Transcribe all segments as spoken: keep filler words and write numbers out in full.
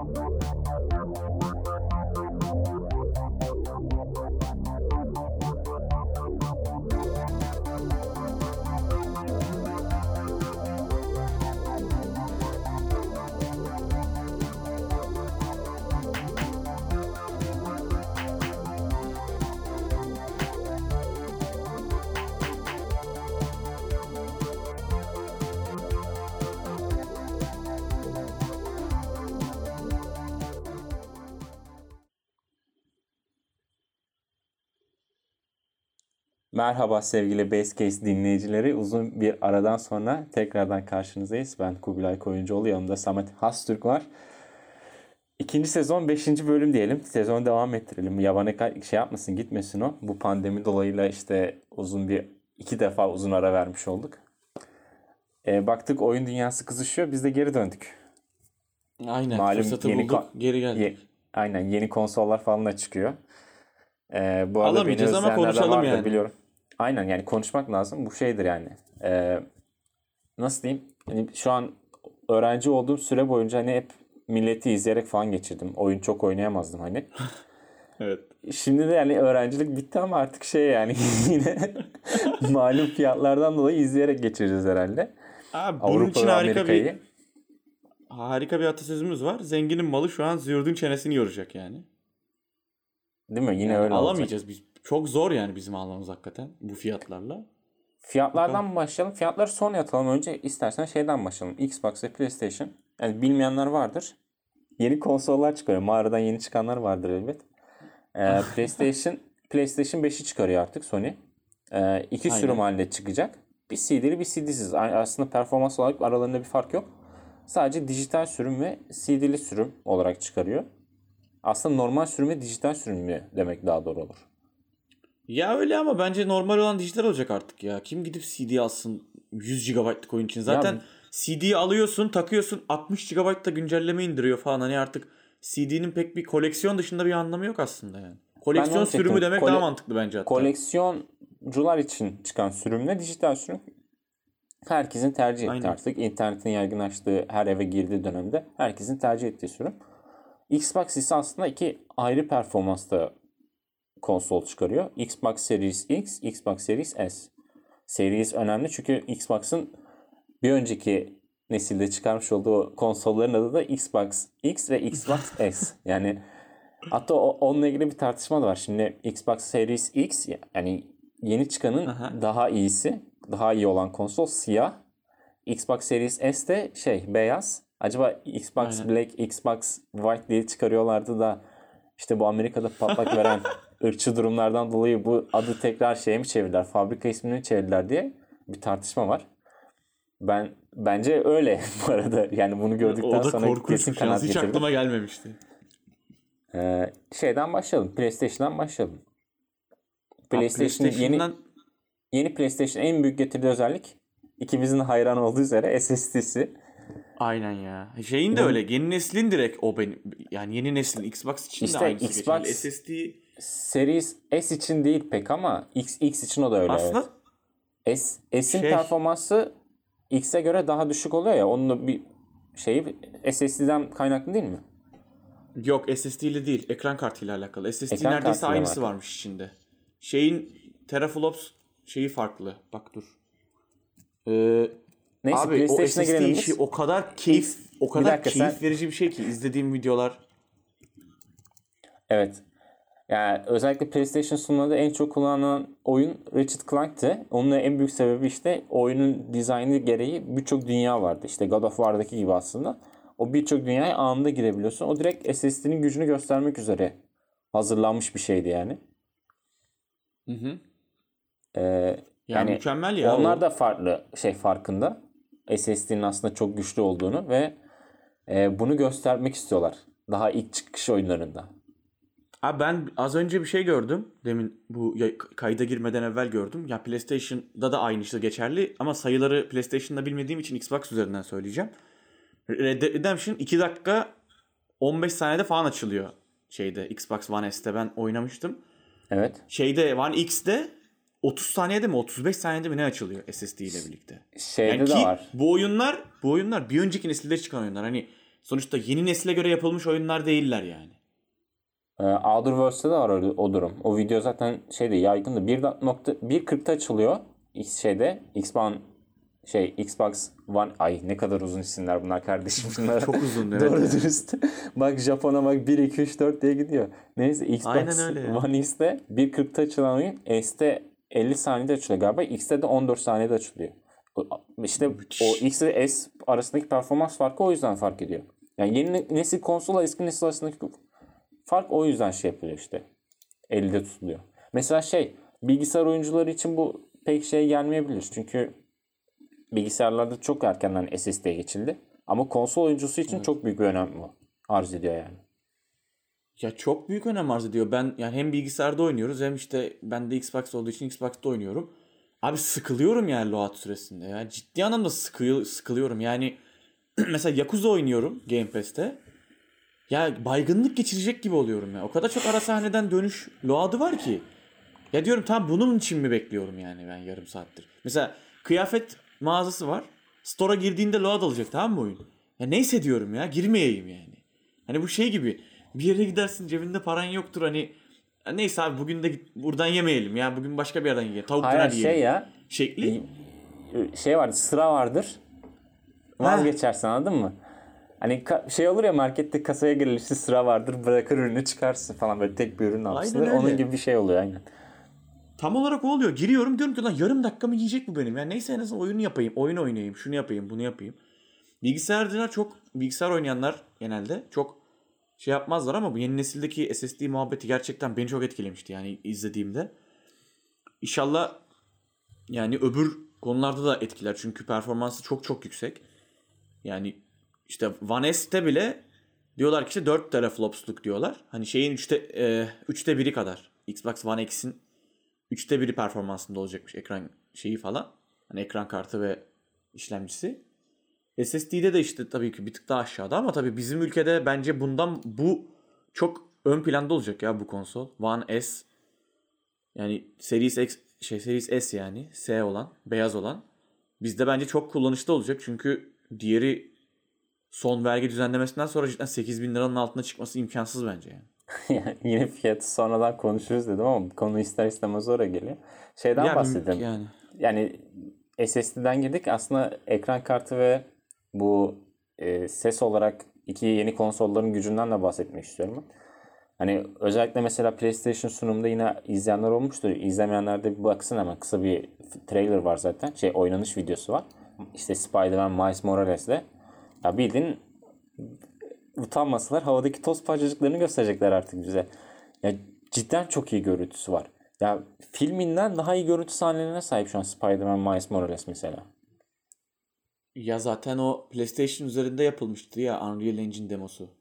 Merhaba sevgili Basecase dinleyicileri. Uzun bir aradan sonra tekrardan karşınızdayız. Ben Kubilay Koyuncuoğlu, yanımda Samet Hastürk var. İkinci sezon beşinci bölüm diyelim. Sezonu devam ettirelim. Yabana şey yapmasın, gitmesin o. Bu pandemi dolayıyla işte uzun bir iki defa uzun ara vermiş olduk. E, baktık oyun dünyası kızışıyor. Biz de geri döndük. Aynen. Malum fırsatı yeni bulduk. Geri geldik. Ye, aynen. Yeni konsollar falan da çıkıyor. E, bu arada alamayacağız ama konuşalım yani. Biliyorum. Aynen, yani konuşmak lazım. Bu şeydir yani. Ee, nasıl diyeyim? Yani şu an öğrenci olduğum süre boyunca hani hep milleti izleyerek falan geçirdim. Oyun çok oynayamazdım hani. Evet. Şimdi de yani öğrencilik bitti ama artık şey yani yine malum fiyatlardan dolayı izleyerek geçireceğiz herhalde. Abi bunun Avrupa için harika Amerika'yı. bir harika bir atasözümüz var. Zenginin malı şu an züğürdün çenesini yoracak yani. Değil mi? Yine yani öyle alamayacağız olacak. biz. Çok zor yani bizim almamız hakikaten bu fiyatlarla. Fiyatlardan mı başlayalım? Fiyatları sonra yatalım. Önce istersen şeyden başlayalım. Xbox ve PlayStation. Yani bilmeyenler vardır. Yeni konsollar çıkarıyor. Mağaradan yeni çıkanlar vardır elbet. Ee, PlayStation PlayStation beşi çıkarıyor artık Sony. Ee, iki Aynen. sürüm halinde çıkacak. Bir C D'li bir C D'siz. Aslında performans olarak aralarında bir fark yok. Sadece dijital sürüm ve C D'li sürüm olarak çıkarıyor. Aslında normal sürüm ve dijital sürüm demek daha doğru olur. Ya öyle ama bence normal olan dijital olacak artık ya. Kim gidip C D alsın yüz gigabaytlık oyun için? Zaten ya, C D'yi alıyorsun, takıyorsun, altmış gigabayt da güncelleme indiriyor falan. Hani artık C D'nin pek bir koleksiyon dışında bir anlamı yok aslında yani. Koleksiyon sürümü demek Kole- daha mantıklı bence hatta. Koleksiyoncular için çıkan sürümle dijital sürüm herkesin tercih ettiği Aynen. artık. İnternetin yaygınlaştığı, her eve girdiği dönemde herkesin tercih ettiği sürüm. Xbox ise aslında iki ayrı performansta konsol çıkarıyor. Xbox Series X, Xbox Series S. Series önemli çünkü Xbox'ın bir önceki nesilde çıkarmış olduğu konsolların adı da Xbox X ve Xbox S. Yani hatta onunla ilgili bir tartışma da var. Şimdi Xbox Series X, yani yeni çıkanın Aha. daha iyisi, daha iyi olan konsol siyah. Xbox Series S de şey beyaz. Acaba Xbox Aynen. Black, Xbox White diye çıkarıyorlardı da işte bu Amerika'da patlak veren ırkçı durumlardan dolayı bu adı tekrar şeye mi çevirdiler, fabrika ismini mi çevirdiler diye bir tartışma var. Ben bence öyle bu arada. Yani bunu gördükten sonra kesin kanaat getirdim. Hiç aklıma gelmemişti. Ee, şeyden başlayalım. PlayStation'dan başlayalım. PlayStation'ın yeni yeni PlayStation en büyük getirdiği özellik ikimizin hayran olduğu üzere S S D'si. Aynen ya. Şeyin de Bu, öyle. Yeni neslin direkt o benim. Yani yeni neslin Xbox için işte de aynısı Xbox geçerli. S S D Series S için değil pek ama X, X için o da öyle. Aslında evet. S, S'in şey, performansı X'e göre daha düşük oluyor ya. Onun bir şeyi S S D'den kaynaklı değil mi? Yok, S S D ile değil. Ekran kartıyla alakalı. S S D Ekran neredeyse aynısı var. varmış içinde. Şeyin teraflops şeyi farklı. Bak dur. Ee, Neyse, abi o S S D işi o kadar keyif o kadar dakika, keyif sen... verici bir şey ki izlediğim videolar. Evet. Yani özellikle PlayStation sunumunda en çok kullanılan oyun Ratchet and Clank'tı. Onun en büyük sebebi işte oyunun dizaynı gereği birçok dünya vardı. İşte God of War'daki gibi aslında. O birçok dünyaya anında girebiliyorsun. O direkt S S D'nin gücünü göstermek üzere hazırlanmış bir şeydi yani. Hı hı. Ee, yani, yani mükemmel ya. Onlar o. da farklı şey farkında. S S D'nin aslında çok güçlü olduğunu ve e, bunu göstermek istiyorlar. Daha ilk çıkış oyunlarında. Abi ben az önce bir şey gördüm. Demin bu kayda girmeden evvel gördüm. Ya PlayStation'da da aynı işte geçerli ama sayıları PlayStation'da bilmediğim için Xbox üzerinden söyleyeceğim. Red Dead Redemption iki dakika on beş saniyede falan açılıyor şeyde Xbox One S'te ben oynamıştım. Evet. Şeyde One X'te otuz saniyede mi otuz beş saniyede mi ne açılıyor S S D ile birlikte. Şeyde yani de ki var. Bu oyunlar bu oyunlar bir önceki nesilde çıkan oyunlar. Hani sonuçta yeni nesile göre yapılmış oyunlar değiller yani. Ee, Outer Worlds'te de var öyle, o durum. O video zaten şeyde yaygındı. bir kırkta açılıyor. X şeyde Xbox şey Xbox One, ay ne kadar uzun isimler bunlar kardeşim bunlar. Çok uzun evet. Doğru dürüst. Bak Japon'a bak bir iki üç dört diye gidiyor. Neyse Xbox One X'te bir kırkta açılan oyun S'te elli saniyede açılıyor galiba. X'te de on dört saniyede açılıyor. İşte Müthiş. O X ve S arasındaki performans farkı o yüzden fark ediyor. Yani yeni nesil konsola eski nesil arasındaki fark o yüzden şey yapılıyor işte. ellide tutuluyor. Mesela şey bilgisayar oyuncuları için bu pek şey gelmeyebilir. Çünkü bilgisayarlarda çok erkenden S S D'ye geçildi. Ama konsol oyuncusu için evet. çok büyük bir önem arz ediyor yani. Ya çok büyük önem arz ediyor. Ben yani hem bilgisayarda oynuyoruz hem işte ben de Xbox olduğu için Xbox'ta oynuyorum. Abi sıkılıyorum yani load süresinde ya. Ciddi anlamda sıkıyor, sıkılıyorum. Yani mesela Yakuza oynuyorum Game Pass'te. Ya baygınlık geçirecek gibi oluyorum ya. O kadar çok ara sahneden dönüş load'ı var ki. Ya diyorum tam bunun için mi bekliyorum yani ben yarım saattir. Mesela kıyafet mağazası var. Store'a girdiğinde load alacak tamam mı oyun? Ya neyse diyorum ya girmeyeyim yani. Hani bu şey gibi bir yere gidersin cebinde paran yoktur hani. Neyse abi bugün de buradan yemeyelim ya. Bugün başka bir yerden yiyelim. Tavuk döner yiyelim. Şey ya. Şekli. Şey vardır sıra vardır. Vazgeçersin ha. Anladın mı? Hani şey olur ya markette kasaya girilirse sıra vardır bırakır ürünü çıkarsın falan böyle tek bir ürün alırsın. Onun gibi bir şey oluyor aynen. Tam olarak o oluyor. Giriyorum diyorum ki lan yarım dakika mı yiyecek bu benim? Yani neyse en azından oyunu yapayım. Oyun oynayayım. Şunu yapayım bunu yapayım. Bilgisayarcılar çok bilgisayar oynayanlar genelde çok şey yapmazlar ama bu yeni nesildeki S S D muhabbeti gerçekten beni çok etkilemişti yani izlediğimde. İnşallah yani öbür konularda da etkiler. Çünkü performansı çok çok yüksek. Yani işte One S'te bile diyorlar ki işte dört teraflopsluk diyorlar. Hani şeyin üçte, e, üçte biri kadar. Xbox One X'in üçte biri performansında olacakmış ekran şeyi falan. Hani ekran kartı ve işlemcisi. S S D'de de işte tabii ki bir tık daha aşağıda ama tabii bizim ülkede bence bundan bu çok ön planda olacak ya bu konsol. One S yani Series X şey Series S yani S olan, beyaz olan bizde bence çok kullanışlı olacak. Çünkü diğeri son vergi düzenlemesinden sonra cidden sekiz bin liranın altına çıkması imkansız bence yani. Yine fiyatı sonradan konuşuruz dedim ama konu ister istemez oraya geliyor. Şeyden ya, bahsedelim. Yani. yani S S D'den girdik. Aslında ekran kartı ve bu e, ses olarak iki yeni konsolların gücünden de bahsetmek istiyorum. Hani özellikle mesela PlayStation sunumunda yine izleyenler olmuştur. İzlemeyenler de bir baksın hemen. Kısa bir trailer var zaten. Şey oynanış videosu var. İşte Spider-Man Miles Morales'le. Ya bildiğin utanmasalar havadaki toz parçacıklarını gösterecekler artık bize. Ya cidden çok iyi görüntüsü var. Ya filminden daha iyi görüntü sahnelerine sahip şu an Spider-Man Miles Morales mesela. Ya zaten o PlayStation üzerinde yapılmıştı ya Unreal Engine demosu.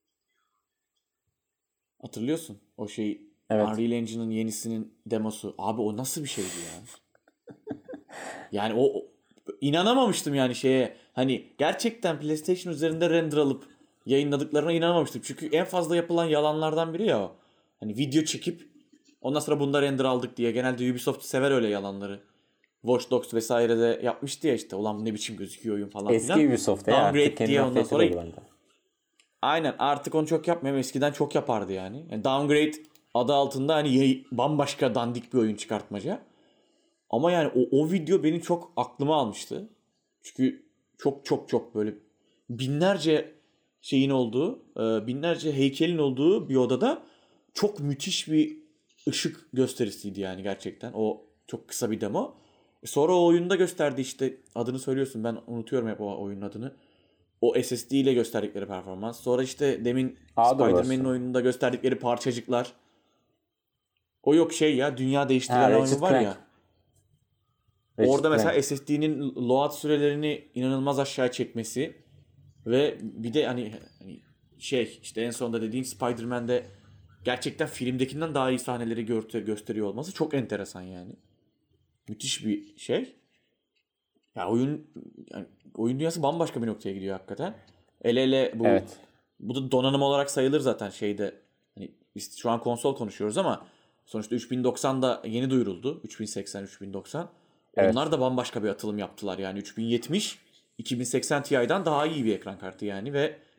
Hatırlıyorsun o şey evet. Unreal Engine'ın yenisinin demosu. Abi o nasıl bir şeydi ya? Yani o, o inanamamıştım yani şeye. Hani gerçekten PlayStation üzerinde render alıp yayınladıklarına inanamamıştım. Çünkü en fazla yapılan yalanlardan biri ya o. Hani video çekip ondan sonra bunda render aldık diye. Genelde Ubisoft sever öyle yalanları. Watch Dogs vesaire de yapmıştı ya işte. Ulan ne biçim gözüküyor oyun falan Eski filan. Eski Ubisoft ya artık diye ondan sonra. Aynen artık onu çok yapmıyor. Eskiden çok yapardı yani. yani. Downgrade adı altında hani bambaşka dandik bir oyun çıkartmaca. Ama yani o, o video benim çok aklıma almıştı. Çünkü çok çok çok böyle binlerce şeyin olduğu, binlerce heykelin olduğu bir odada çok müthiş bir ışık gösterisiydi yani gerçekten. O çok kısa bir demo. Sonra o oyunda gösterdi işte adını söylüyorsun ben unutuyorum hep o oyunun adını. O S S D ile gösterdikleri performans. Sonra işte demin Spider-Man'in oyununda gösterdikleri parçacıklar. O yok şey ya dünya değiştiren oyunu var Clank. ya. Ratchet Orada mesela Clank. S S D'nin load sürelerini inanılmaz aşağı çekmesi ve bir de hani, hani şey işte en sonunda dediğin Spider-Man'de gerçekten filmdekinden daha iyi sahneleri gö- gösteriyor olması çok enteresan yani. Müthiş bir şey. Ya oyun yani oyun dünyası bambaşka bir noktaya gidiyor hakikaten. El ele bu evet. Bu da donanım olarak sayılır zaten şeyde. Hani biz şu an konsol konuşuyoruz ama sonuçta üç bin doksan da yeni duyuruldu. üç bin seksen, üç bin doksan. Evet. Onlar da bambaşka bir atılım yaptılar yani üç bin yetmiş iki bin seksen Ti'den daha iyi bir ekran kartı yani ve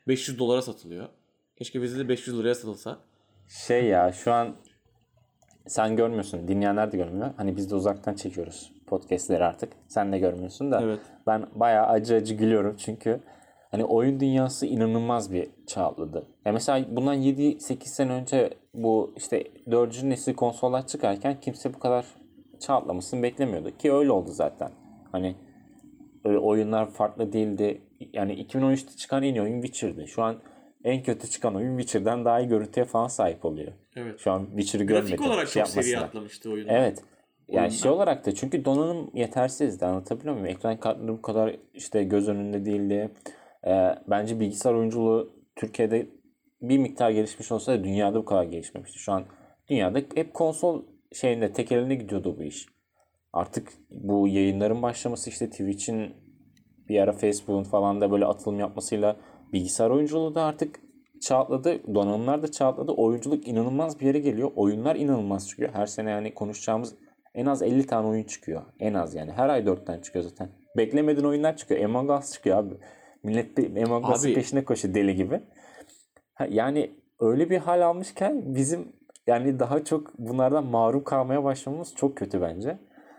beş yüz dolara satılıyor. Keşke bizde de beş yüz liraya satılsa. Şey ya şu an sen görmüyorsun. Dinleyenler de görmüyor. Hani biz de uzaktan çekiyoruz podcastleri artık. Sen de görmüyorsun da. Evet. Ben bayağı acı acı gülüyorum çünkü hani oyun dünyası inanılmaz bir çağladı. Ya mesela bundan yedi sekiz sene önce bu işte dördüncü nesil konsollar çıkarken kimse bu kadar çağatlamasını beklemiyordu. Ki öyle oldu zaten. Hani öyle oyunlar farklı değildi. Yani iki bin on üçte çıkan en iyi oyun Witcher'dı. Şu an en kötü çıkan oyun Witcher'dan daha iyi görüntüye falan sahip oluyor. Evet. Şu an Witcher'ı görmedim. Grafik olarak şey çok seviye atlamıştı oyun. Evet. Yani şey olarak da çünkü donanım yetersizdi, anlatabiliyor muyum? Ekran kartları bu kadar işte göz önünde değildi. Ee, bence bilgisayar oyunculuğu Türkiye'de bir miktar gelişmiş olsa da dünyada bu kadar gelişmemişti. Şu an dünyada hep konsol şeyinde tek eline gidiyordu bu iş. Artık bu yayınların başlaması işte Twitch'in bir ara Facebook'un falan da böyle atılım yapmasıyla bilgisayar oyunculuğu da artık çağatladı. Donanımlar da çağatladı. Oyunculuk inanılmaz bir yere geliyor. Oyunlar inanılmaz çıkıyor. Her sene yani konuşacağımız en az elli tane oyun çıkıyor. En az yani. Her ay dört tane çıkıyor zaten. Beklemediğin oyunlar çıkıyor. Among Us çıkıyor abi. Millet bir Among Us'ın peşine koşuyor deli gibi. Ha, yani öyle bir hal almışken bizim yani daha çok bunlardan mahrum kalmaya başlamamız çok kötü bence.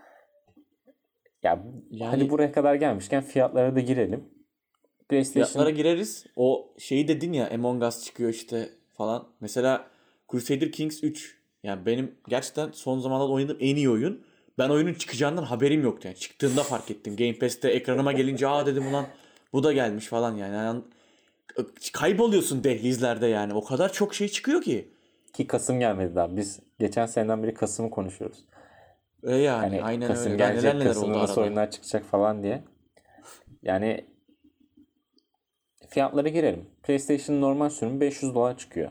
Ya yani, hadi buraya kadar gelmişken fiyatlara da girelim. PlayStation... Fiyatlara gireriz. O şeyi dedin ya, Among Us çıkıyor işte falan. Mesela Crusader Kings üç. Yani benim gerçekten son zamanlarda oynadığım en iyi oyun. Ben oyunun çıkacağından haberim yoktu yani. Çıktığında fark ettim. Game Pass'te ekranıma gelince aa dedim ulan bu da gelmiş falan yani. yani kayboluyorsun dehlizlerde yani. O kadar çok şey çıkıyor ki. Ki Kasım gelmedi daha. Biz geçen seneden beri Kasım'ı konuşuyoruz. E yani, yani aynen Kasım öyle. gelecek, neler neler Kasım'da nasıl oyunlar çıkacak falan diye. Yani fiyatlara girelim. PlayStation normal sürümü beş yüz dolar çıkıyor.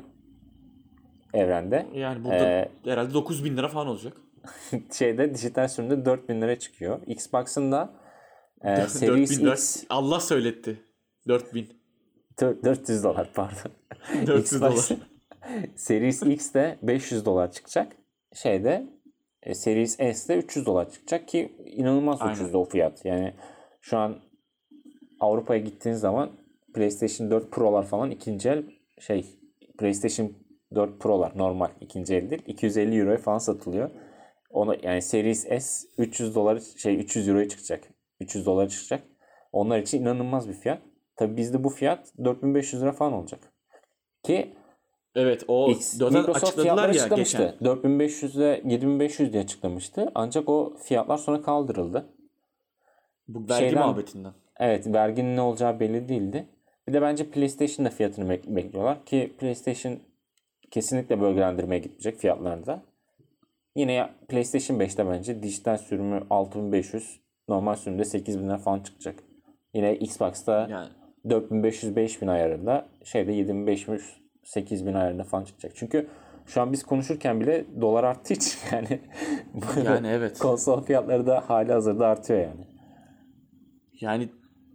Evrende. Yani burada ee, herhalde dokuz bin lira falan olacak. Şeyde dijital sürümde dört bin lira çıkıyor. Xbox'ın da e, Series X. Allah söyletti. dört bin. dört yüz dolar pardon. dört yüz dolar. Series X de beş yüz dolar çıkacak. Şeyde e, Series S de üç yüz dolar çıkacak ki inanılmaz ucuz o fiyat. Yani şu an Avrupa'ya gittiğiniz zaman PlayStation dört Pro'lar falan ikinci el şey PlayStation dört Pro'lar normal ikinci el değil iki yüz elli euroya falan satılıyor. Ona yani Series S üç yüz dolar şey üç yüz euroya çıkacak. üç yüz dolara çıkacak. Onlar için inanılmaz bir fiyat. Tabii bizde bu fiyat dört bin beş yüz lira falan olacak. Ki evet o X, Microsoft fiyatları açıklamıştı. dört bin beş yüz ile yedi bin beş yüz diye açıklamıştı. Ancak o fiyatlar sonra kaldırıldı. Bu vergi Şeyden, muhabbetinden. Evet, verginin ne olacağı belli değildi. Bir de bence PlayStation'da fiyatını bekliyorlar ki PlayStation kesinlikle bölgelendirmeye gitmeyecek fiyatlarda. Yine PlayStation beşte bence dijital sürümü altı bin beş yüz, normal sürümde sekiz bin lira falan çıkacak. Yine Xbox'ta yani dört bin beş yüz beş bin ayarında, şeyde yedi bin beş yüz sekiz bin ayarında falan çıkacak. Çünkü şu an biz konuşurken bile dolar arttığı için yani, yani evet. Konsol fiyatları da hali hazırda artıyor yani. Yani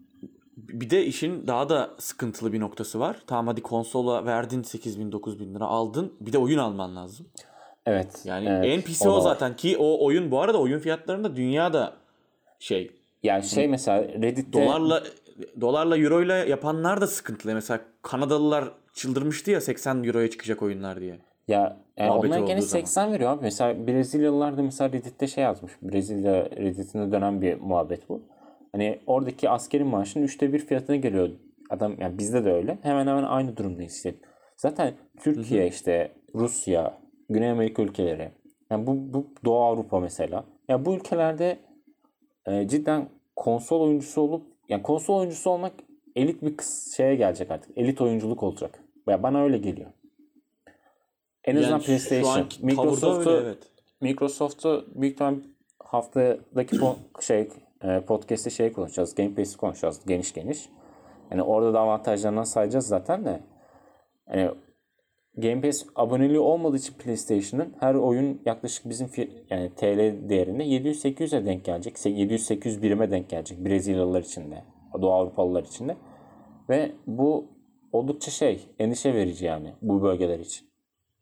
bir de işin daha da sıkıntılı bir noktası var. Tamam hadi konsola verdin sekiz bin dokuz bin lira aldın. Bir de oyun alman lazım. Evet. Yani evet, en pisi o, o zaten ki o oyun bu arada oyun fiyatlarında dünyada şey. Yani şey mesela Reddit'te dolarla dolarla euroyla yapanlar da sıkıntılı. Mesela Kanadalılar çıldırmıştı ya seksen euroya çıkacak oyunlar diye. Ya yani onlar gene seksen zaman veriyor abi. Mesela Brezilyalılar da mesela Reddit'te şey yazmış. Brezilya Reddit'inde dönen bir muhabbet bu. Hani oradaki askeri maaşın üçte bir fiyatına geliyor. Adam yani bizde de öyle. Hemen hemen aynı durumdayız işte. Zaten Türkiye, hı hı, işte Rusya, Güney Amerika ülkeleri. Yani bu, bu Doğu Avrupa mesela. Ya yani bu ülkelerde e, cidden konsol oyuncusu olup yani konsol oyuncusu olmak elit bir kız şeye gelecek artık. Elit oyunculuk olacak. Ya bana öyle geliyor. En azından yani PlayStation, Microsoft'u öyle, evet. Microsoft'u büyük ihtimal haftadaki po- şey podcast'te şey konuşacağız. Game Pass'i konuşacağız geniş geniş. Yani orada da avantajlarından sayacağız zaten de. Yani Game Pass aboneliği olmadığı için PlayStation'ın her oyun yaklaşık bizim yani T L değerinde yedi yüz sekiz yüze denk gelecek. yedi yüz sekiz yüz birime denk gelecek Brezilyalılar için de, Doğu Avrupalılar için de. Ve bu oldukça şey, endişe verici yani bu bölgeler için.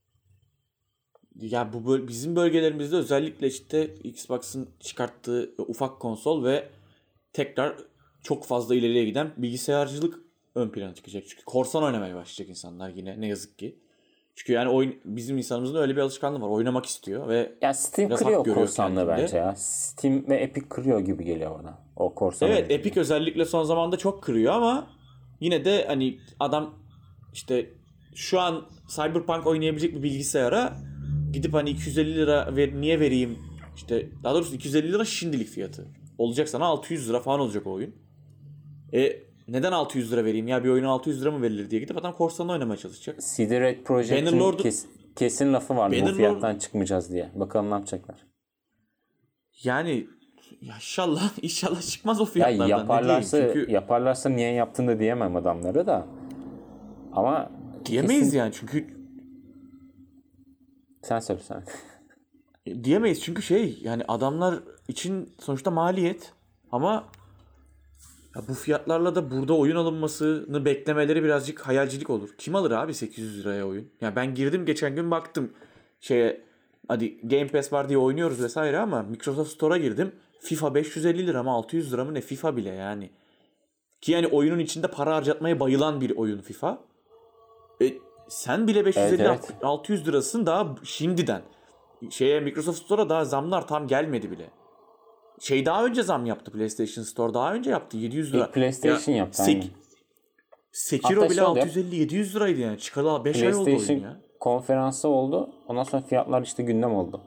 Ya bu böl- bizim bölgelerimizde özellikle işte Xbox'ın çıkarttığı ufak konsol ve tekrar çok fazla ileriye giden bilgisayarcılık ön plana çıkacak. Çünkü korsan oynamaya başlayacak insanlar yine ne yazık ki. Çünkü yani oyun, bizim insanımızın öyle bir alışkanlığı var. Oynamak istiyor ve ya Steam kırıyor korsanlığı bence ya. Steam ve Epic kırıyor gibi geliyor bana. O korsan. Evet, Epic gibi. Özellikle son zamanda çok kırıyor ama yine de hani adam işte şu an Cyberpunk oynayabilecek bir bilgisayara gidip hani iki yüz elli lira ver, niye vereyim? İşte daha doğrusu iki yüz elli lira şimdilik fiyatı. Olacak sana altı yüz lira falan olacak o oyun. E neden altı yüz lira vereyim ya, bir oyuna altı yüz lira mı verilir diye gidip adam korsanla oynamaya çalışacak. C D Red Projekt'in kes, kesin lafı var bu fiyattan Lord... çıkmayacağız diye. Bakalım ne yapacaklar. Yani ya inşallah inşallah çıkmaz o fiyatlardan. Ya yaparlarsa, çünkü... yaparlarsa niye yaptın da diyemem adamlara da. Ama diyemeyiz kesin... yani çünkü sen söyle sen. Diyemeyiz çünkü şey yani adamlar için sonuçta maliyet ama ya bu fiyatlarla da burada oyun alınmasını beklemeleri birazcık hayalcilik olur. Kim alır abi sekiz yüz liraya oyun? Ya ben girdim geçen gün baktım şeye, hadi Game Pass var diye oynuyoruz vesaire ama Microsoft Store'a girdim. FIFA beş yüz elli lira mı altı yüz lira mı ne, FIFA bile yani. Ki yani oyunun içinde para harcatmaya bayılan bir oyun FIFA. E, sen bile beş yüz elli evet, evet. altı yüz lirasın daha şimdiden. Şeye Microsoft Store'a daha zamlar tam gelmedi bile. Şey daha önce zam yaptı, PlayStation Store daha önce yaptı yedi yüz lira. İlk PlayStation ya, yaptı. Sek- Sekiro bile altı yüz elli yedi yüz liraydı yani. Çıkalı beş ay oldu oyun ya. Konferansı oldu. Ondan sonra fiyatlar işte gündem oldu.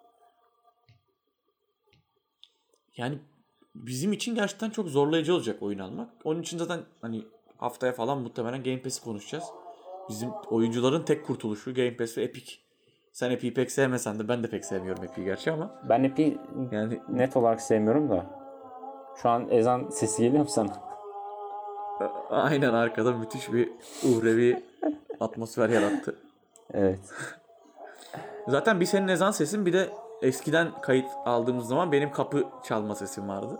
Yani bizim için gerçekten çok zorlayıcı olacak oyun almak. Onun için zaten hani haftaya falan muhtemelen Game Pass'i konuşacağız. Bizim oyuncuların tek kurtuluşu Game Pass ve Epic. Sen Epic'i pek sevmesen de, ben de pek sevmiyorum Epic'i gerçi ama. Ben Epic'i yani net olarak sevmiyorum da. Şu an ezan sesi geliyor mu sana? Aynen, arkada müthiş bir uhrevi atmosfer yarattı. Evet. Zaten bir senin ezan sesin, bir de eskiden kayıt aldığımız zaman benim kapı çalma sesim vardı.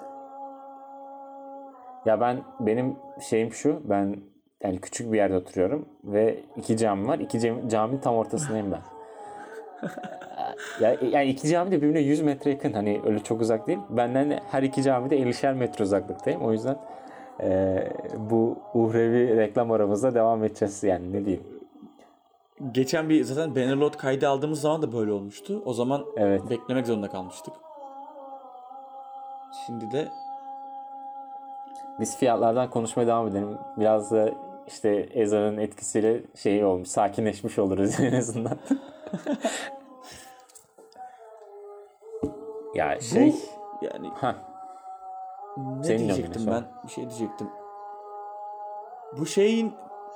Ya ben, benim şeyim şu, ben yani küçük bir yerde oturuyorum ve iki cami var. İki cami, caminin tam ortasındayım ben. ya, yani iki cami de birbirine yüz metre yakın, hani öyle çok uzak değil. Benden her iki cami de ellişer metre uzaklıktayım. O yüzden e, bu uhrevi reklam aramızda devam edeceğiz yani, ne diyeyim. Geçen bir zaten Bannerlord kaydı aldığımız zaman da böyle olmuştu. O zaman evet, beklemek zorunda kalmıştık. Şimdi de biz fiyatlardan konuşmaya devam edelim. Biraz da işte ezanın etkisiyle şey olmuş, sakinleşmiş oluruz en azından. ya şey bu, yani ha. Ne Senin diyecektim ben? Bir şey diyecektim. Bu şeyin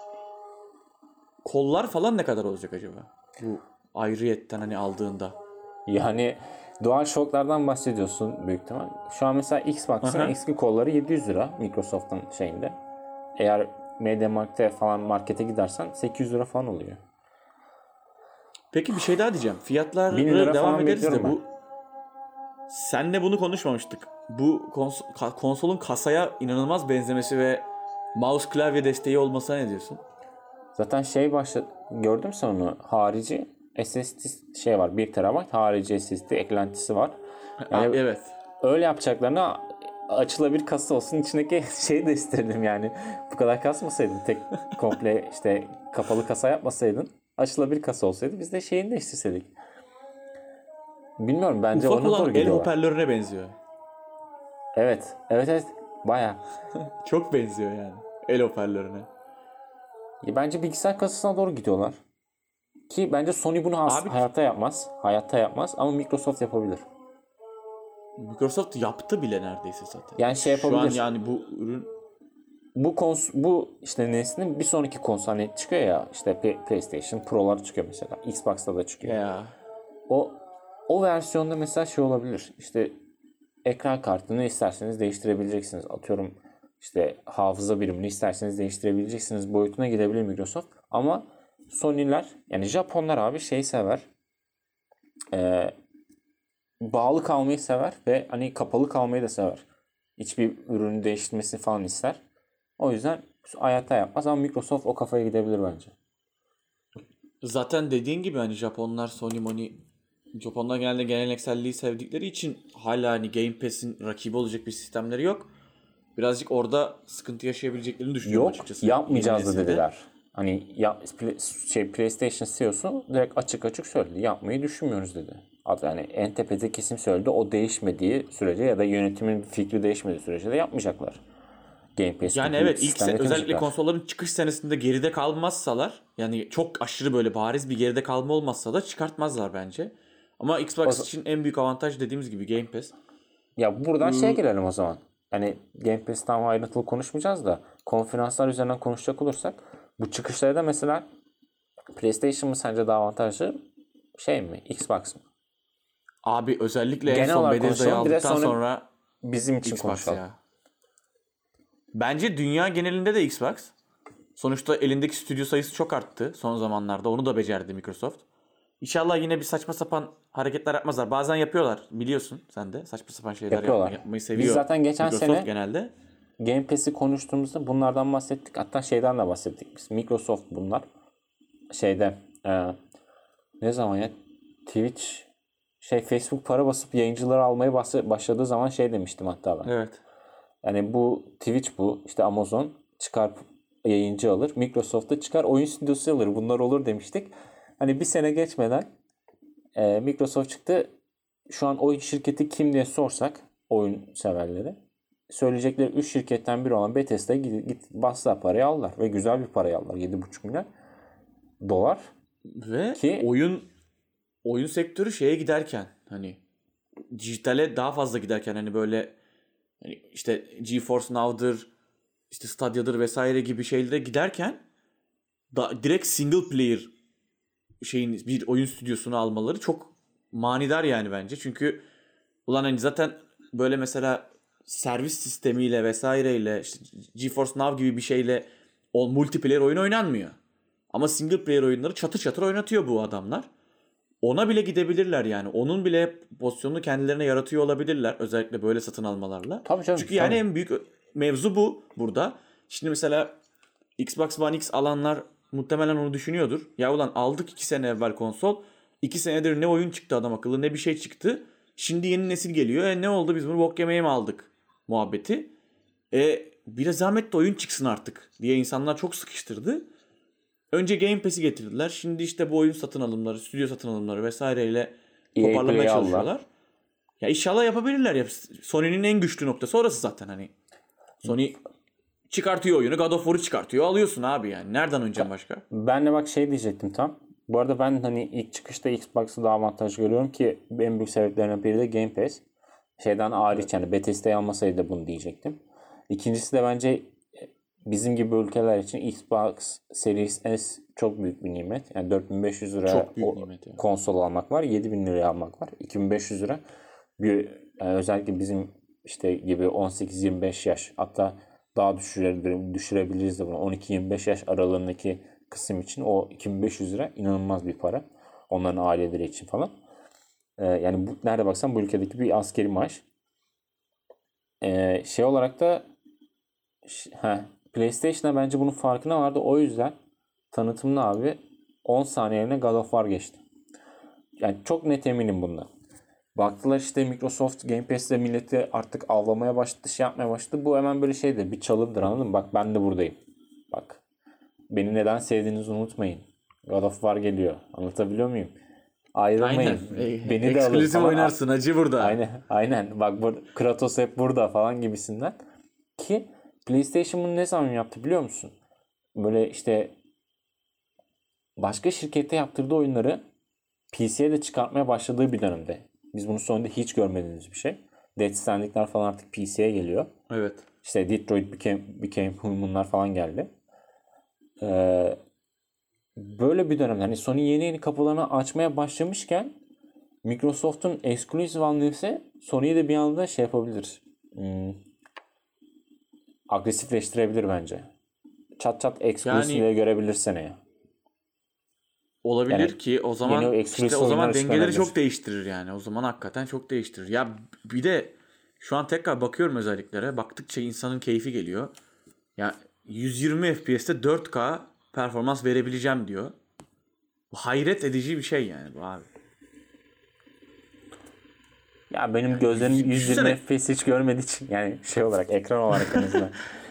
kollar falan ne kadar olacak acaba? Bu ayrıyetten hani aldığında. Yani DualShock'lardan bahsediyorsun büyük ihtimal. Şu an mesela Xbox'ın eski kolları yedi yüz lira Microsoft'un şeyinde. Eğer MediaMarkt'e falan markete gidersen sekiz yüz lira falan oluyor. Peki bir şey daha diyeceğim. Fiyatlara devam ederiz de bu. Senle bunu konuşmamıştık. Bu kons- konsolun kasaya inanılmaz benzemesi ve mouse klavye desteği olmasına ne diyorsun? Zaten şey başladı, gördüm sen onu, harici S S D şey var, bir terabayt harici S S D eklentisi var. Yani evet. Öyle yapacaklarına açılabilir kasa olsun, içindeki şeyi de isterdim yani. Bu kadar kasmasaydın, tek komple işte kapalı kasa yapmasaydın, açılabilir kasa olsaydı biz de şeyini de isteseydik. Bilmiyorum, bence ufak ona doğru gidiyorlar. El hoparlörüne benziyor. Evet. Evet evet. Bayağı. Çok benziyor yani el hoparlörüne. Ya bence bilgisayar kasasına doğru gidiyorlar. Ki bence Sony bunu has- Abi, hayatta yapmaz. Hayatta yapmaz ama Microsoft yapabilir. Microsoft yaptı bile neredeyse zaten. Yani şey yapabilir. Şu an yani bu ürün, bu kons bu işte neslinin bir sonraki konsol hani çıkıyor ya, işte PlayStation Pro'lar çıkıyor mesela. Xbox'ta da çıkıyor. Ya. O o versiyonda mesela şey olabilir. İşte ekran kartını isterseniz değiştirebileceksiniz. Atıyorum işte hafıza birimini isterseniz değiştirebileceksiniz boyutuna gidebilir Microsoft. Ama Sony'ler, yani Japonlar abi şey sever. Ee, bağlı kalmayı sever ve hani kapalı kalmayı da sever. Hiçbir ürünü değiştirmesini falan ister. O yüzden hayatta yapmaz ama Microsoft o kafaya gidebilir bence. Zaten dediğin gibi hani Japonlar, Sony, Moni, Japonlar genelde gelenekselliği sevdikleri için hala hani Game Pass'in rakibi olacak bir sistemleri yok. birazcık orada sıkıntı yaşayabileceklerini düşünüyorum Yok, açıkçası. Yok yapmayacağız da dediler. Hani ya, şey PlayStation C E O'su direkt açık açık söyledi. Yapmayı düşünmüyoruz dedi. Yani en tepede kesim söyledi. O değişmediği sürece ya da yönetimin fikri değişmediği sürece de yapmayacaklar. Game Pass yani evet ilk se- özellikle konsolların çıkış senesinde geride kalmazsalar, yani çok aşırı böyle bariz bir geride kalma olmazsa da çıkartmazlar bence. Ama Xbox o, için en büyük avantaj dediğimiz gibi Game Pass. Ya buradan hmm. şeye girelim o zaman. Hani Game Pass'ten ayrıntılı konuşmayacağız da konferanslar üzerinden konuşacak olursak bu çıkışlarda mesela PlayStation mı sence daha avantajlı şey mi? Xbox mı? Abi özellikle genel en son Bethesda'yı aldıktan sonra, sonra bizim için Xbox konuşalım. Ya. Bence dünya genelinde de Xbox. Sonuçta elindeki stüdyo sayısı çok arttı son zamanlarda. Onu da becerdi Microsoft. İnşallah yine bir saçma sapan hareketler yapmazlar. Bazen yapıyorlar biliyorsun sen de. Saçma sapan şeyler yapıyorlar. yapmayı seviyor. Biz zaten geçen Microsoft sene genelde. Game Pass'i konuştuğumuzda bunlardan bahsettik. Hatta şeyden de bahsettik biz. Microsoft bunlar. Şeyde e, ne zaman ya Twitch şey Facebook para basıp yayıncıları almaya başladığı zaman şey demiştim hatta ben. Evet. Yani bu Twitch bu. İşte Amazon çıkar yayıncı alır. Microsoft da çıkar oyun stüdyosu alır. Bunlar olur demiştik. Hani bir sene geçmeden e, Microsoft çıktı. Şu an oyun şirketi kim diye sorsak oyun severleri söyleyecekleri üç şirketten biri olan Bethesda'ya git, git bastılar parayı aldılar. Ve güzel bir parayı aldılar. yedi buçuk milyar dolar. Ve ki oyun oyun sektörü şeye giderken hani dijitale daha fazla giderken hani böyle hani işte GeForce Now'dır işte Stadia'dır vesaire gibi şeylere giderken da direkt single player şeyin bir oyun stüdyosunu almaları çok manidar yani bence. Çünkü ulan hani zaten böyle mesela servis sistemiyle vesaireyle işte GeForce Now gibi bir şeyle o multiplayer oyun oynanmıyor. Ama single player oyunları çatır çatır oynatıyor bu adamlar. Ona bile gidebilirler yani. Onun bile pozisyonunu kendilerine yaratıyor olabilirler. Özellikle böyle satın almalarla. Tabii canım, Çünkü yani tabii. en büyük mevzu bu burada. Şimdi mesela Xbox One X alanlar muhtemelen onu düşünüyordur. Ya ulan aldık iki sene evvel konsol. iki senedir ne oyun çıktı adam akıllı ne bir şey çıktı. Şimdi yeni nesil geliyor. E ne oldu biz bunu bok yemeye mi aldık muhabbeti. E biraz zahmet de oyun çıksın artık diye insanlar çok sıkıştırdı. Önce Game Pass'i getirdiler. Şimdi işte bu oyun satın alımları, stüdyo satın alımları vesaireyle toparlamaya çalışıyorlar. Ya inşallah yapabilirler. Ya. Sony'nin en güçlü noktası orası zaten hani. Sony çıkartıyor oyunu, God of War'u çıkartıyor. Alıyorsun abi yani. Nereden oynayacağım başka? Ben de bak şey diyecektim tam. Bu arada ben hani ilk çıkışta Xbox'ı daha avantajlı görüyorum ki en büyük sebeplerinden biri de Game Pass. Şeyden hariç evet. Yani Bethesda'yı almasaydı bunu diyecektim. İkincisi de bence bizim gibi ülkeler için Xbox Series S çok büyük bir nimet. Yani dört bin beş yüz lira o yani. Konsol almak var. yedi bin liraya almak var. iki bin beş yüz lira. Bir, yani özellikle bizim işte gibi on sekiz yirmi beş yaş hatta daha düşürebiliriz, düşürebiliriz de bunu. on iki yirmi beş yaş aralığındaki kısım için o iki bin beş yüz lira inanılmaz bir para. Onların aileleri için falan. Ee, yani bu, nerede baksan bu ülkedeki bir askeri maaş. Ee, şey olarak da heh, PlayStation'a bence bunun farkına vardı. O yüzden tanıtımda abi on saniyeline God of War geçti. Yani çok net eminim bundan. Baktılar işte Microsoft Game Pass'te milleti artık avlamaya başladı, şey yapmaya başladı. Bu hemen böyle şeydir, bir çalımdır anladın mı? Bak ben de buradayım. Bak beni neden sevdiğinizi unutmayın. God of War geliyor. Anlatabiliyor muyum? Ayrılmayın. Aynen. Beni de alın. Eksklusif oynarsın acı burada. Aynen. Aynen. Bak bu Kratos hep burada falan gibisinden. Ki PlayStation bunu ne zaman yaptı biliyor musun? Böyle işte başka şirkette yaptırdığı oyunları P C'ye de çıkartmaya başladığı bir dönemde. Biz bunu sonunda hiç görmediğimiz bir şey. Death Stranding'ler falan artık P C'ye geliyor. Evet. İşte Detroit Became, Became Human'lar falan geldi. Ee, böyle bir dönemde hani Sony yeni yeni kapılarını açmaya başlamışken Microsoft'un exclusive hamlesi Sony'yi de bir anda şey yapabilir. Hmm, agresifleştirebilir bence. Çat çat exclusive'leri yani, görebilir seneye. Olabilir yani, ki o zaman işte o zaman dengeleri çok değiştirir yani. O zaman hakikaten çok değiştirir. Ya bir de şu an tekrar bakıyorum özelliklere. Baktıkça insanın keyfi geliyor. Ya yüz yirmi F P S'te dört K performans verebileceğim diyor. Bu hayret edici bir şey yani bu abi. Ya benim gözlerim yüz yirmi F P S hiç görmediği için yani şey olarak ekran olarak en azından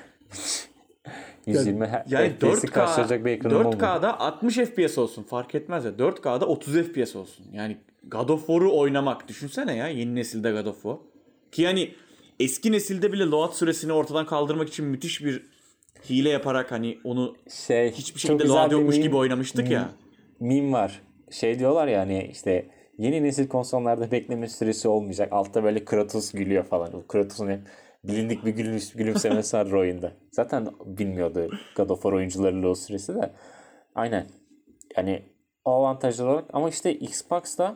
yüz yirmi yani F P S'i karşılayacak bir ekranım olmadı. dört K'da altmış F P S olsun fark etmez ya. dört K'da otuz F P S olsun. Yani God of War'u oynamak düşünsene ya yeni nesilde God of War. Ki yani eski nesilde bile load süresini ortadan kaldırmak için müthiş bir hile yaparak hani onu şey, hiçbir şekilde load yokmuş meme, gibi oynamıştık meme, ya. Meme var. Şey diyorlar ya hani işte yeni nesil konsollarda bekleme süresi olmayacak. Altta böyle Kratos gülüyor falan. O Kratos'un hep bilindik bir gülüm, gülümsemesi var oyunda. Zaten bilmiyordu God of War oyuncuları o süresi de. Aynen. Yani o avantajlar olarak ama işte Xbox'ta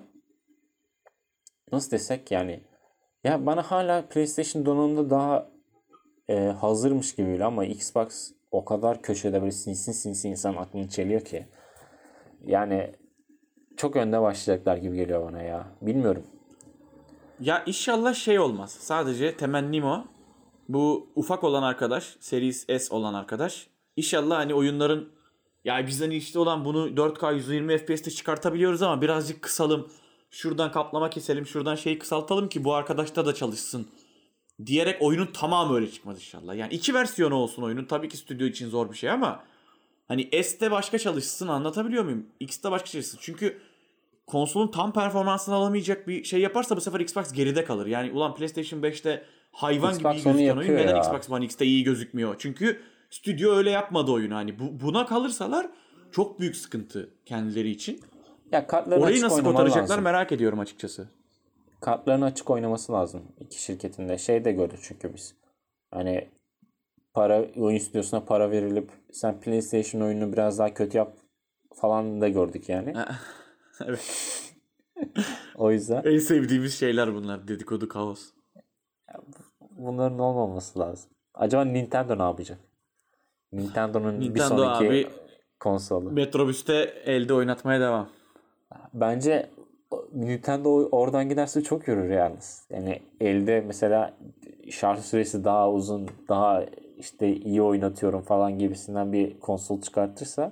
nasıl desek yani ya bana hala PlayStation donanımda daha e, hazırmış gibi öyle ama Xbox o kadar köşede böyle sinsin sinsin insan aklını çeliyor ki. Yani çok önde başlayacaklar gibi geliyor bana ya. Bilmiyorum. Ya inşallah şey olmaz. Sadece temennim o. Bu ufak olan arkadaş, Series S olan arkadaş. İnşallah hani oyunların ya bizden işte olan bunu dört K yüz yirmi F P S'te çıkartabiliyoruz ama birazcık kısalım. Şuradan kaplama keselim, şuradan şeyi kısaltalım ki bu arkadaşta da çalışsın. Diyerek oyunun tamamı öyle çıkmaz inşallah. Yani iki versiyonu olsun oyunun. Tabii ki stüdyo için zor bir şey ama hani S'te başka çalışsın, anlatabiliyor muyum? X'te başka çalışsın. Çünkü konsolun tam performansını alamayacak bir şey yaparsa bu sefer Xbox geride kalır. Yani ulan PlayStation beşte hayvan Xbox gibi iyi gözüken oyun neden ya. Xbox One X'te iyi gözükmüyor? Çünkü stüdyo öyle yapmadı oyunu. Hani bu, buna kalırsalar çok büyük sıkıntı kendileri için. Ya kartların orayı açık nasıl oynamaları kotaracaklar lazım. merak ediyorum açıkçası. Kartların açık oynaması lazım iki şirketinde. Şey de gördük çünkü biz. Hani para oyun stüdyosuna para verilip sen PlayStation oyununu biraz daha kötü yap falan da gördük yani. Evet. O yüzden En sevdiğimiz şeyler bunlar. Dedikodu, kaos. bunların olmaması lazım. Acaba Nintendo ne yapacak? Nintendo'nun Nintendo bir sonraki abi konsolu. Metrobüste elde oynatmaya devam. Bence Nintendo oradan giderse çok yürür yalnız. Yani elde mesela şarj süresi daha uzun, daha işte iyi oynatıyorum falan gibisinden bir konsol çıkartırsa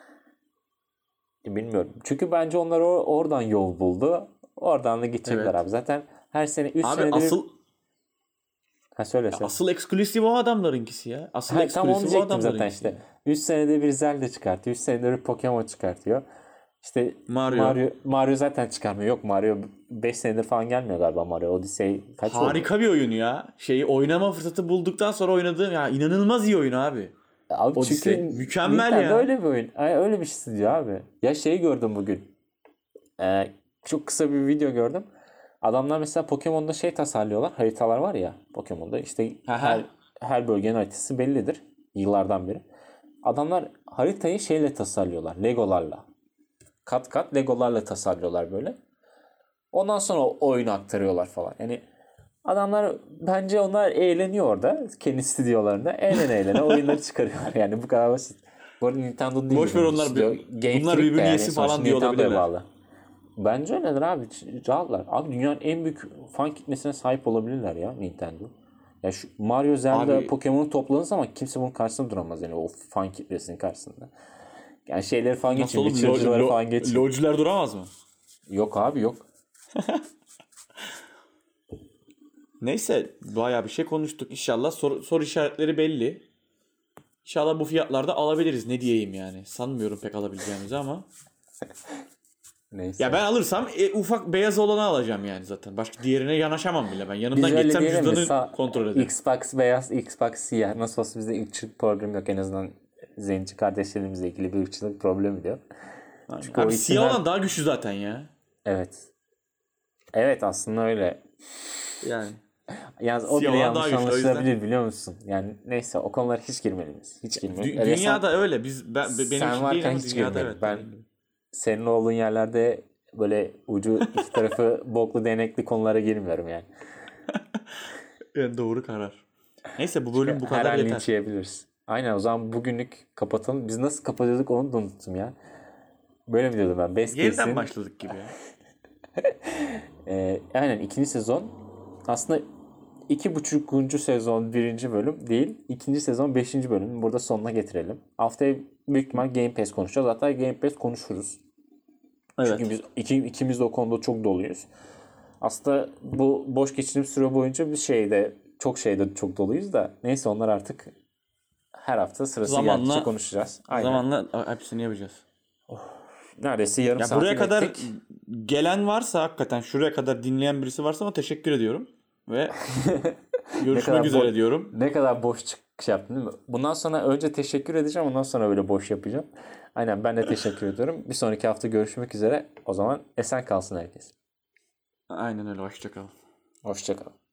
bilmiyorum. Çünkü bence onlar oradan yol buldu. Oradan da gidecekler evet. Abi. Zaten her sene üç abi senede asıl bir... Ha söyle sen. Asıl eksklusif o adamlarınkisi ya. Asıl ha, eksklusif o adamlarınkisi. Zaten işte. üç senede bir Zelda çıkartıyor. üç senede bir Pokemon çıkartıyor. İşte Mario. Mario Mario zaten çıkarmıyor. Yok Mario beş senedir falan gelmiyor galiba Mario. Odyssey kaç Harika oldu? bir oyun ya. Şeyi oynama fırsatı bulduktan sonra oynadığım ya inanılmaz iyi oyun abi. Abi Odyssey. çünkü mükemmel Nintendo ya. öyle bir oyun. Yani öyle bir şey diyor abi. Ya şeyi gördüm bugün. Ee, çok kısa bir video gördüm. Adamlar mesela Pokemon'da şey tasarlıyorlar. Haritalar var ya Pokemon'da. İşte her her bölgenin haritası bellidir. Yıllardan beri. Adamlar haritayı şeyle tasarlıyorlar. Legolarla. Kat kat Legolarla tasarlıyorlar böyle. Ondan sonra o oyunu aktarıyorlar falan. Yani adamlar bence onlar eğleniyor orada. Kendi stüdyolarında. Eğlen eğlene oyunları çıkarıyorlar. Yani bu kadar basit. Bu arada Nintendo değil. Boş ver onlar. Bir, bunlar birbirini yesi yani. falan diye olabilirler. Bağlı. Bence öyledir abi. Rahatlar. Abi dünyanın en büyük fan kitlesine sahip olabilirler ya Nintendo. Ya şu Mario, Zelda, Pokemon'u topladığınız zaman kimse bunun karşısında duramaz yani o fan kitlesinin karşısında. Yani şeyleri falan geçin, Witcher'cıları lo- falan geçin. Lolcular duramaz mı? Yok abi yok. Neyse bayağı bir şey konuştuk. İnşallah soru, soru işaretleri belli. İnşallah bu fiyatlarda alabiliriz. Ne diyeyim yani. Sanmıyorum pek alabileceğimizi ama. Neyse. Ya ben alırsam e, ufak beyaz olanı alacağım yani zaten. Başka diğerine yanaşamam bile ben. Yanından geçsem cüzdanı Sa- kontrol ederim. Xbox beyaz, Xbox siyah. Nasıl olsa bizde ırkçılık problemi yok. En azından zenci kardeşlerimizle ilgili bir ırkçılık problemi yok. Çünkü abi siyah isimler... olan daha güçlü zaten ya. Evet. Evet aslında öyle. Yani. Yalnız o bile yanlış anlaşılabilir biliyor musun? Yani neyse o konulara hiç girmeliyiz. Hiç girmeliyiz. Dü- dünyada sen, öyle. Biz ben, benim sen varken hiç girmedim. Evet, ben benim. Senin olduğun yerlerde böyle ucu iki tarafı boklu değnekli konulara girmiyorum yani. Yani doğru karar. Neyse bu bölüm bu kadar her yeter. Her linç yiyebiliriz. Aynen o zaman bugünlük kapatalım. Biz nasıl kapatıyorduk onu da unuttum ya. Böyle mi diyordum ben? Best Yeniden case'in... başladık gibi ya. ee, aynen ikinci sezon. Aslında iki buçukuncu sezon birinci bölüm değil. İkinci sezon beşinci bölüm. Burada sonuna getirelim. Haftaya büyük ihtimal Game Pass konuşacağız. Hatta Game Pass konuşuruz. Evet. Çünkü biz iki, ikimiz de o konuda çok doluyuz. Aslında bu boş geçirdiğim süre boyunca bir şeyde çok şeyde çok doluyuz da neyse onlar artık her hafta sırası Zamanla, geldikçe konuşacağız. Aynen. Zamanla hepsini yapacağız. Oh, neredeyse yarım ya saat buraya kadar ettik. Gelen varsa hakikaten şuraya kadar dinleyen birisi varsa ama teşekkür ediyorum. Ve görüşmek üzere bo- diyorum. Ne kadar boş çıkış yaptın değil mi? Bundan sonra önce teşekkür edeceğim, ondan sonra böyle boş yapacağım. Aynen, ben de teşekkür ediyorum. Bir sonraki hafta görüşmek üzere. O zaman esen kalsın herkes. Aynen öyle. Hoşça kalın. Hoşça kalın.